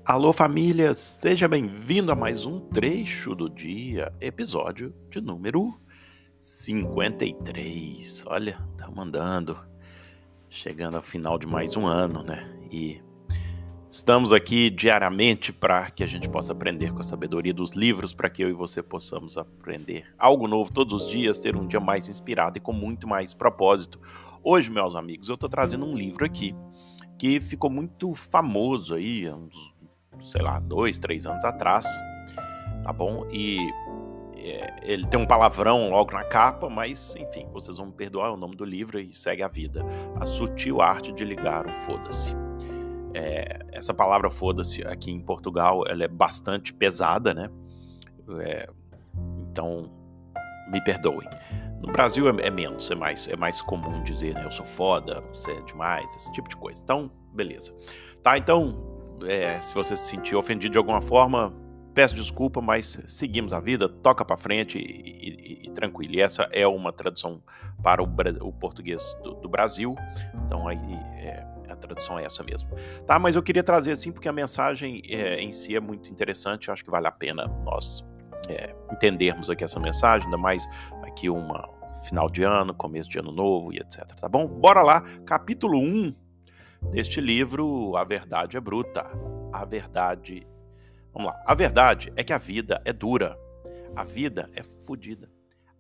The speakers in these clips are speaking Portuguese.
Alô família, seja bem-vindo a mais um trecho do dia, episódio de número 53. Olha, tá mandando, chegando ao final de mais um ano, né? E estamos aqui diariamente para que a gente possa aprender com a sabedoria dos livros, para que eu e você possamos aprender algo novo todos os dias, ter um dia mais inspirado e com muito mais propósito. Hoje, meus amigos, eu tô trazendo um livro aqui que ficou muito famoso aí, uns 2, 3 anos atrás, tá bom? E ele tem um palavrão logo na capa, mas enfim, vocês vão me perdoar o nome do livro e segue a vida. A Sutil Arte de Ligar o Foda-se. Essa palavra foda-se aqui em Portugal, ela é bastante pesada, né? Então, me perdoem. No Brasil é menos, é mais comum dizer, né? Eu sou foda, você é demais, esse tipo de coisa. Então, beleza. Tá, então, se você se sentir ofendido de alguma forma, peço desculpa, mas seguimos a vida, toca pra frente e tranquilo. E essa é uma tradução para o português do Brasil, então aí a tradução é essa mesmo. Tá, mas eu queria trazer assim, porque a mensagem em si é muito interessante, eu acho que vale a pena nós entendermos aqui essa mensagem, ainda mais aqui final de ano, começo de ano novo e etc, tá bom? Bora lá, capítulo 1 deste livro, A Verdade é Bruta. Vamos lá. A verdade é que a vida é dura. A vida é fodida.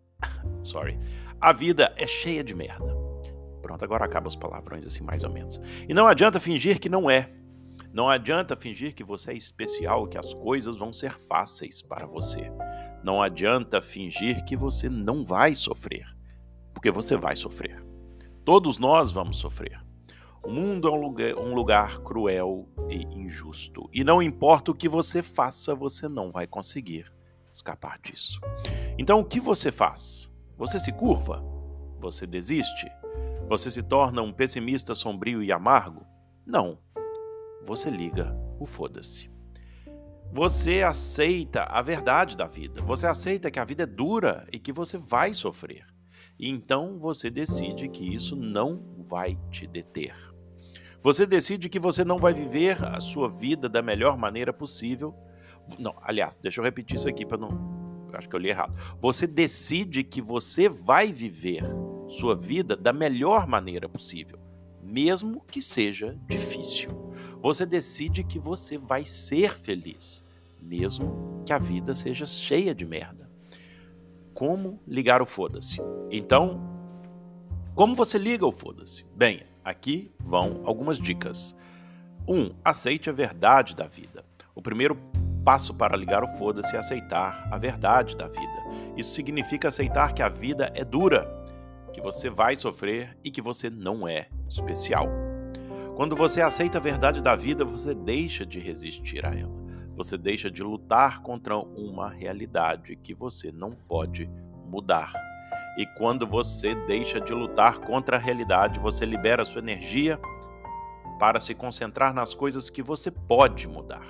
A vida é cheia de merda. Pronto, agora acaba os palavrões assim, mais ou menos. E não adianta fingir que não é. Não adianta fingir que você é especial, que as coisas vão ser fáceis para você. Não adianta fingir que você não vai sofrer. Porque você vai sofrer. Todos nós vamos sofrer. O mundo é um lugar cruel e injusto. E não importa o que você faça, você não vai conseguir escapar disso. Então, o que você faz? Você se curva? Você desiste? Você se torna um pessimista sombrio e amargo? Não. Você liga o foda-se. Você aceita a verdade da vida. Você aceita que a vida é dura e que você vai sofrer. E então você decide que isso não vai te deter. Você decide que você não vai viver a sua vida da melhor maneira possível. Não, aliás, deixa eu repetir isso aqui para não... Acho que eu li errado. Você decide que você vai viver sua vida da melhor maneira possível, mesmo que seja difícil. Você decide que você vai ser feliz, mesmo que a vida seja cheia de merda. Como ligar o foda-se? Então, como você liga o foda-se? Bem, aqui vão algumas dicas. 1. Aceite a verdade da vida. O primeiro passo para ligar o foda-se é aceitar a verdade da vida. Isso significa aceitar que a vida é dura, que você vai sofrer e que você não é especial. Quando você aceita a verdade da vida, você deixa de resistir a ela. Você deixa de lutar contra uma realidade que você não pode mudar. E quando você deixa de lutar contra a realidade, você libera sua energia para se concentrar nas coisas que você pode mudar.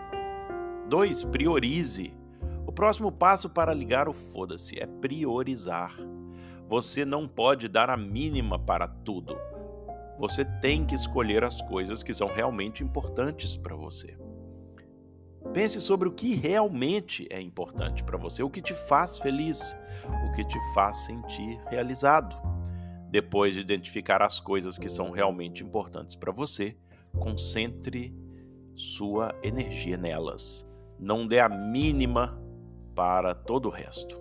2. Priorize. O próximo passo para ligar o foda-se é priorizar. Você não pode dar a mínima para tudo. Você tem que escolher as coisas que são realmente importantes para você. Pense sobre o que realmente é importante para você, o que te faz feliz, o que te faz sentir realizado. Depois de identificar as coisas que são realmente importantes para você, concentre sua energia nelas. Não dê a mínima para todo o resto.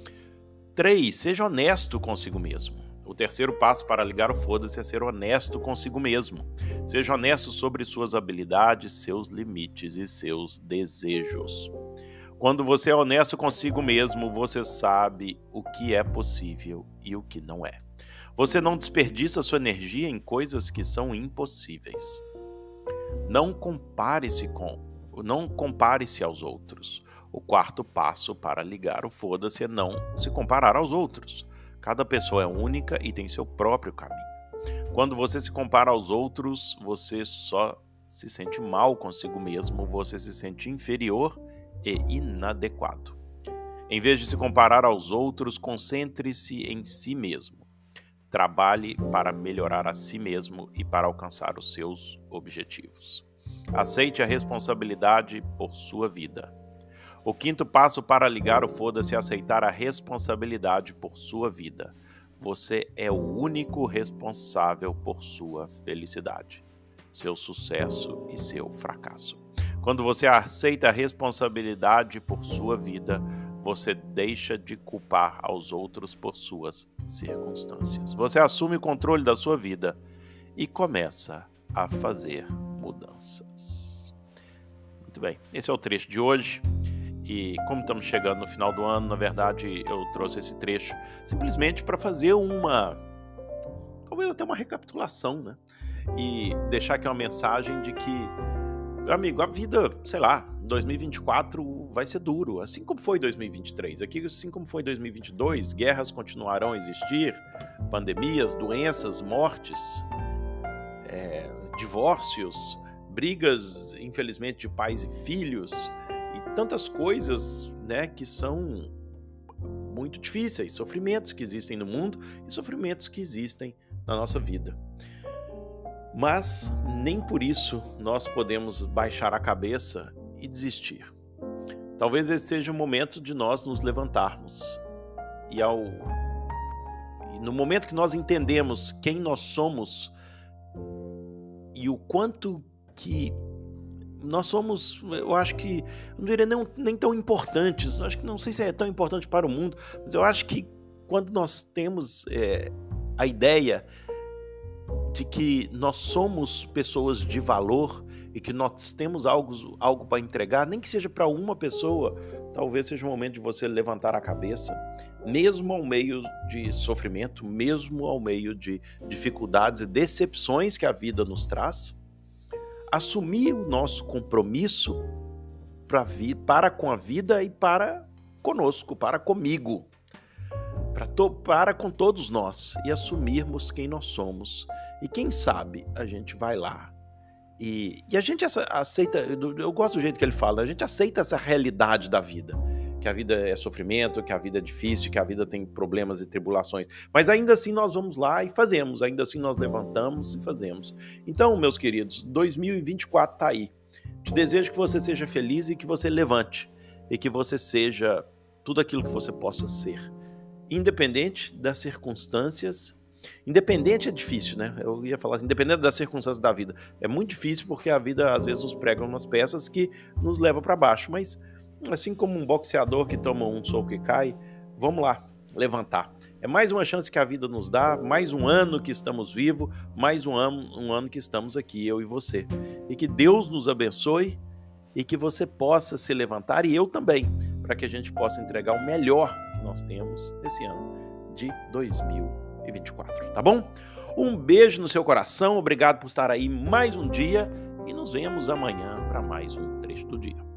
3. Seja honesto consigo mesmo. O terceiro passo para ligar o foda-se é ser honesto consigo mesmo. Seja honesto sobre suas habilidades, seus limites e seus desejos. Quando você é honesto consigo mesmo, você sabe o que é possível e o que não é. Você não desperdiça sua energia em coisas que são impossíveis. Não compare-se aos outros. O quarto passo para ligar o foda-se é não se comparar aos outros. Cada pessoa é única e tem seu próprio caminho. Quando você se compara aos outros, você só se sente mal consigo mesmo, você se sente inferior e inadequado. Em vez de se comparar aos outros, concentre-se em si mesmo. Trabalhe para melhorar a si mesmo e para alcançar os seus objetivos. Aceite a responsabilidade por sua vida. O quinto passo para ligar o foda-se é aceitar a responsabilidade por sua vida. Você é o único responsável por sua felicidade, seu sucesso e seu fracasso. Quando você aceita a responsabilidade por sua vida, você deixa de culpar aos outros por suas circunstâncias. Você assume o controle da sua vida e começa a fazer mudanças. Muito bem, esse é o trecho de hoje. E como estamos chegando no final do ano, na verdade eu trouxe esse trecho simplesmente para fazer talvez até uma recapitulação, né? E deixar aqui uma mensagem de que, meu amigo, a vida, sei lá, 2024 vai ser duro, assim como foi 2023. Aqui, assim como foi 2022, guerras continuarão a existir, pandemias, doenças, mortes, divórcios, brigas, infelizmente, de pais e filhos, e tantas coisas, né, que são muito difíceis, sofrimentos que existem no mundo e sofrimentos que existem na nossa vida. Mas nem por isso nós podemos baixar a cabeça e desistir. Talvez esse seja o momento de nós nos levantarmos. E no momento que nós entendemos quem nós somos e o quanto que nós somos, eu acho que, eu não diria nem tão importantes, eu acho que não sei se é tão importante para o mundo, mas eu acho que quando nós temos a ideia de que nós somos pessoas de valor e que nós temos algo para entregar, nem que seja para uma pessoa, talvez seja o momento de você levantar a cabeça, mesmo ao meio de sofrimento, mesmo ao meio de dificuldades e decepções que a vida nos traz, assumir o nosso compromisso para com a vida e para conosco, para comigo, para com todos nós, e assumirmos quem nós somos. E quem sabe a gente vai lá e a gente aceita, eu gosto do jeito que ele fala, a gente aceita essa realidade da vida, que a vida é sofrimento, que a vida é difícil, que a vida tem problemas e tribulações, mas ainda assim nós vamos lá e fazemos, ainda assim nós levantamos e fazemos. Então, meus queridos, 2024 tá aí. Te desejo que você seja feliz e que você levante, e que você seja tudo aquilo que você possa ser, independente das circunstâncias. Independente é difícil, né? Eu ia falar assim, independente das circunstâncias da vida. É muito difícil porque a vida às vezes nos prega umas peças que nos levam para baixo, mas assim como um boxeador que toma um soco e cai, vamos lá, levantar. É mais uma chance que a vida nos dá, mais um ano que estamos vivos, mais um ano que estamos aqui, eu e você. E que Deus nos abençoe e que você possa se levantar, e eu também, para que a gente possa entregar o melhor que nós temos nesse ano de 2024, tá bom? Um beijo no seu coração, obrigado por estar aí mais um dia e nos vemos amanhã para mais um trecho do dia.